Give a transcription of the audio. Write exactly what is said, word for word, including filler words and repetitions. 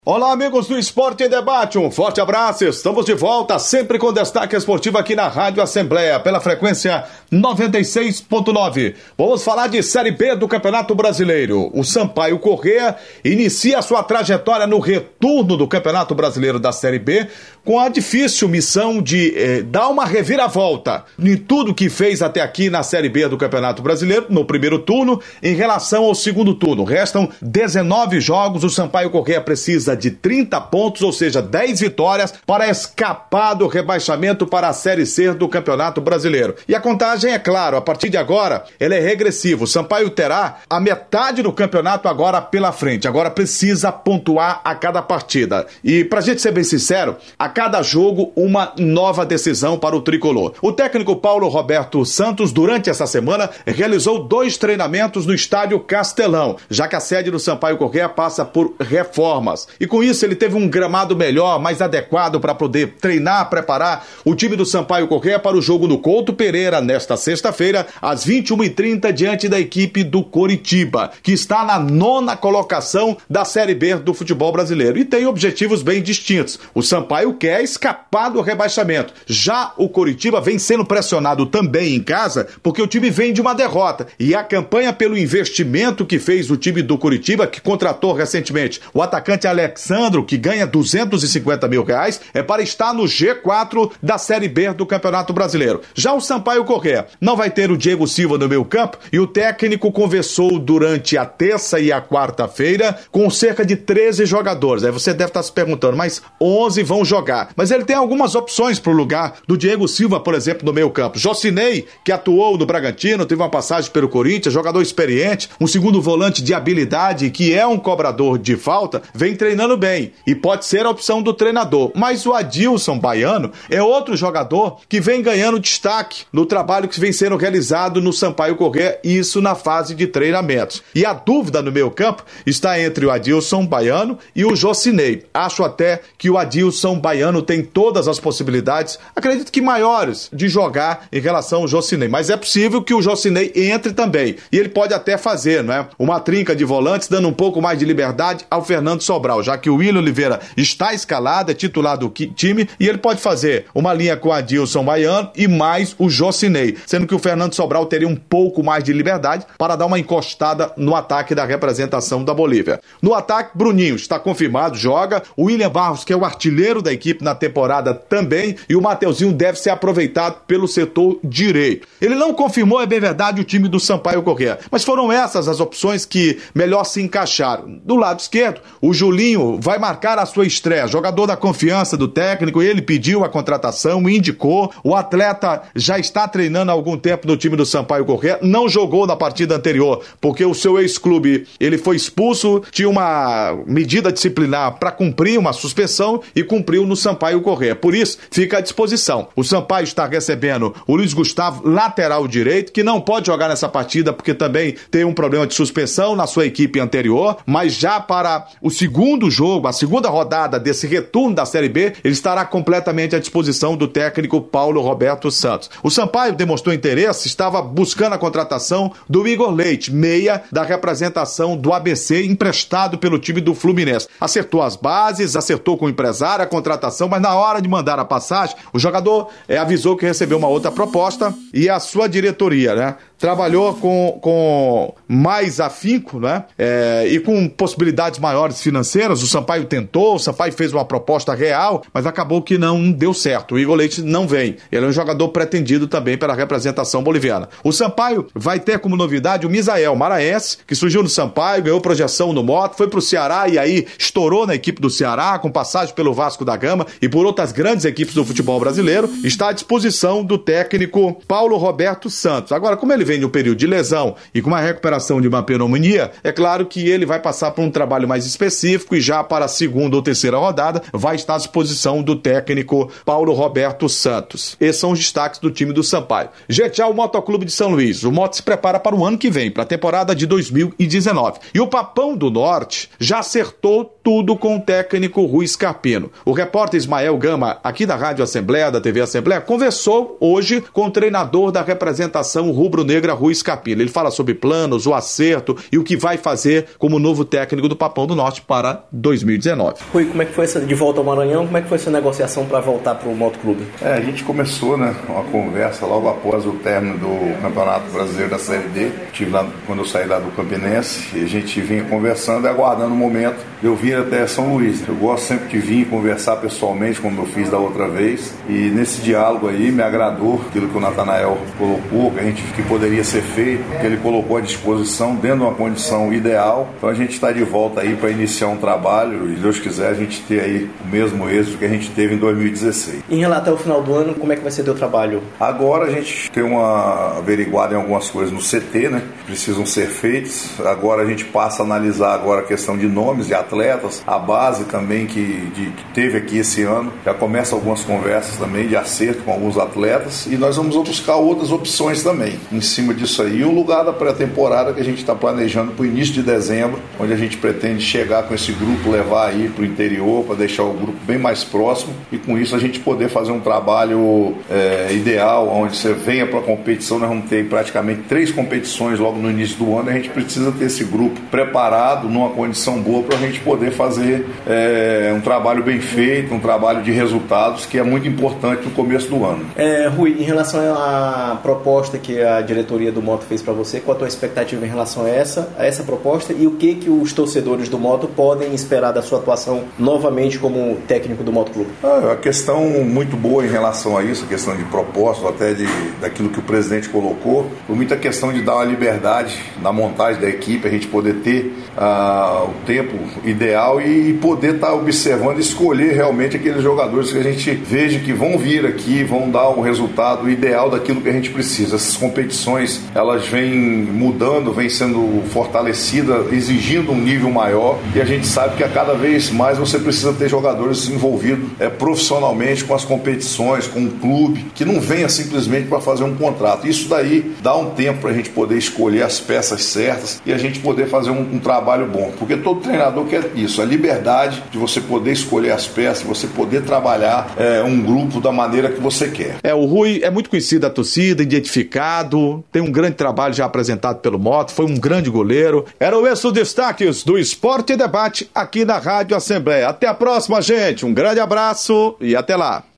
Olá, amigos do Esporte em Debate, um forte abraço, estamos de volta, sempre com destaque esportivo aqui na Rádio Assembleia, pela frequência noventa e seis ponto nove. Vamos falar de Série B do Campeonato Brasileiro. O Sampaio Corrêa inicia sua trajetória no retorno do Campeonato Brasileiro da Série B, com a difícil missão de eh, dar uma reviravolta em tudo que fez até aqui na Série B do Campeonato Brasileiro, no primeiro turno, em relação ao segundo turno. Restam dezenove jogos, o Sampaio Corrêa precisa de trinta pontos, ou seja, dez vitórias, para escapar do rebaixamento para a Série C do Campeonato Brasileiro. E a contagem, é claro, a partir de agora, ela é regressiva. O Sampaio terá a metade do campeonato agora pela frente. Agora precisa pontuar a cada partida. E, pra gente ser bem sincero, a cada jogo, uma nova decisão para o tricolor. O técnico Paulo Roberto Santos, durante essa semana, realizou dois treinamentos no estádio Castelão, já que a sede do Sampaio Corrêa passa por reformas. E com isso ele teve um gramado melhor, mais adequado para poder treinar, preparar o time do Sampaio Corrêa para o jogo no Couto Pereira, nesta sexta-feira, às vinte e uma e trinta, diante da equipe do Coritiba, que está na nona colocação da Série B do futebol brasileiro e tem objetivos bem distintos. O Sampaio quer escapar do rebaixamento. Já o Coritiba vem sendo pressionado também em casa, porque o time vem de uma derrota. E a campanha pelo investimento que fez o time do Coritiba, que contratou recentemente o atacante Alexandro, que ganha duzentos e cinquenta mil reais, é para estar no G quatro da Série B do Campeonato Brasileiro. Já o Sampaio Corrêa não vai ter o Diego Silva no meio campo e o técnico conversou durante a terça e a quarta-feira com cerca de treze jogadores. Aí você deve estar se perguntando, mas onze vão jogar. Mas ele tem algumas opções para o lugar do Diego Silva, por exemplo, no meio campo. Jocinei, que atuou no Bragantino, teve uma passagem pelo Corinthians, jogador experiente, um segundo volante de habilidade, que é um cobrador de falta, vem treinando bem e pode ser a opção do treinador. Mas o Adilson Baiano é outro jogador que vem ganhando destaque no trabalho que vem sendo realizado no Sampaio Corrêa, isso na fase de treinamentos. E a dúvida no meio campo está entre o Adilson Baiano e o Jocinei. Acho até que o Adilson Baiano tem todas as possibilidades, acredito que maiores, de jogar em relação ao Jocinei. Mas é possível que o Jocinei entre também. E ele pode até fazer, não é? Uma trinca de volantes, dando um pouco mais de liberdade ao Fernando Sobral, já que o William Oliveira está escalado, é titular do time, e ele pode fazer uma linha com o Adilson Baiano e mais o Jocinei, sendo que o Fernando Sobral teria um pouco mais de liberdade para dar uma encostada no ataque da representação da Bolívia. No ataque, Bruninho está confirmado, joga, o William Barros, que é o artilheiro da equipe na temporada também, e o Mateuzinho deve ser aproveitado pelo setor direito. Ele não confirmou, é bem verdade, o time do Sampaio Corrêa, mas foram essas as opções que melhor se encaixaram. Do lado esquerdo, o Julinho vai marcar a sua estreia, jogador da confiança do técnico, ele pediu a contratação, indicou, o atleta já está treinando há algum tempo no time do Sampaio Corrêa, não jogou na partida anterior, porque o seu ex-clube, ele foi expulso, tinha uma medida disciplinar para cumprir uma suspensão e cumpriu no Sampaio Corrêa, por isso fica à disposição. O Sampaio está recebendo o Luiz Gustavo, lateral direito, que não pode jogar nessa partida porque também tem um problema de suspensão na sua equipe anterior, mas já para o segundo jogo, a segunda rodada desse retorno da Série B, ele estará completamente à disposição do técnico Paulo Roberto Santos. O Sampaio demonstrou interesse, estava buscando a contratação do Igor Leite, meia da representação do A B C, emprestado pelo time do Fluminense. Acertou as bases, acertou com o empresário a contratação, mas na hora de mandar a passagem, o jogador é, avisou que recebeu uma outra proposta e a sua diretoria, né, trabalhou com, com mais afinco, né, é, e com possibilidades maiores financeiras. O Sampaio tentou, o Sampaio fez uma proposta real, mas acabou que não deu certo. O Igor Leite não vem. Ele é um jogador pretendido também pela representação boliviana. O Sampaio vai ter como novidade o Misael Maraense, que surgiu no Sampaio, ganhou projeção no Moto, foi pro Ceará e aí estourou na equipe do Ceará, com passagem pelo Vasco da Gama e por outras grandes equipes do futebol brasileiro. Está à disposição do técnico Paulo Roberto Santos. Agora, como ele vem no período de lesão e com uma recuperação de uma pneumonia, é claro que ele vai passar por um trabalho mais específico e já para a segunda ou terceira rodada vai estar à disposição do técnico Paulo Roberto Santos. Esses são os destaques do time do Sampaio. G T A, o Motoclube de São Luís. O Moto se prepara para o ano que vem, para a temporada de dois mil e dezenove. E o Papão do Norte já acertou tudo com o técnico Rui Scarpino. O repórter Ismael Gama, aqui da Rádio Assembleia, da T V Assembleia, conversou hoje com o treinador da representação rubro-negra Negra, Rui Scarpino. Ele fala sobre planos, o acerto e o que vai fazer como novo técnico do Papão do Norte para dois mil e dezenove. Rui, como é que foi essa, de volta ao Maranhão, como é que foi essa negociação para voltar para o Motoclube? É, a gente começou, né, uma conversa logo após o término do Campeonato Brasileiro da Série D. Estive lá quando eu saí lá do Campinense e a gente vinha conversando e aguardando o momento de eu vir até São Luís. Eu gosto sempre de vir conversar pessoalmente, como eu fiz da outra vez, e nesse diálogo aí me agradou aquilo que o Natanael colocou, que a gente que poderia ser feito, que ele colocou à disposição dentro de uma condição ideal. Então a gente está de volta aí para iniciar um trabalho e, se Deus quiser, a gente ter aí o mesmo êxito que a gente teve em dois mil e dezesseis. Em relação ao final do ano, como é que vai ser o teu trabalho? Agora a gente tem uma averiguada em algumas coisas no C T, né? Precisam ser feitas. Agora a gente passa a analisar agora a questão de nomes de atletas, a base também que, de, que teve aqui esse ano. Já começa algumas conversas também de acerto com alguns atletas e nós vamos buscar outras opções também em cima disso aí. E o lugar da pré-temporada que a gente está planejando para o início de dezembro, onde a gente pretende chegar com esse grupo, levar aí para o interior, para deixar o grupo bem mais próximo e com isso a gente poder fazer um trabalho é, ideal, onde você venha para a competição. Nós vamos ter praticamente três competições logo no início do ano. A gente precisa ter esse grupo preparado, numa condição boa, para a gente poder fazer é, um trabalho bem feito, um trabalho de resultados, que é muito importante no começo do ano. É, Rui, em relação à proposta que a diretoria do Moto fez para você, qual a tua expectativa em relação a essa, a essa proposta e o que, que os torcedores do Moto podem esperar da sua atuação novamente como técnico do Moto Clube? Ah, a questão muito boa em relação a isso, a questão de propósito, até de, daquilo que o presidente colocou, foi muita questão de dar uma liberdade na montagem da equipe, a gente poder ter ah, o tempo ideal e poder estar tá observando e escolher realmente aqueles jogadores que a gente veja que vão vir aqui, vão dar o resultado ideal daquilo que a gente precisa. Essas competições, elas vêm mudando, vêm sendo fortalecidas, exigindo um nível maior e a gente sabe que a cada vez mais você precisa ter jogadores envolvidos é, profissionalmente com as competições, com o clube, que não venha simplesmente para fazer um contrato. Isso daí dá um tempo para a gente poder escolher as peças certas e a gente poder fazer um, um trabalho bom, porque todo treinador quer isso, a liberdade de você poder escolher as peças, você poder trabalhar é, um grupo da maneira que você quer. É, o Rui é muito conhecido da torcida, identificado, tem um grande trabalho já apresentado pelo Moto, foi um grande goleiro. Eram esses os destaques do Esporte e Debate aqui na Rádio Assembleia. Até a próxima, gente. Um grande abraço e até lá.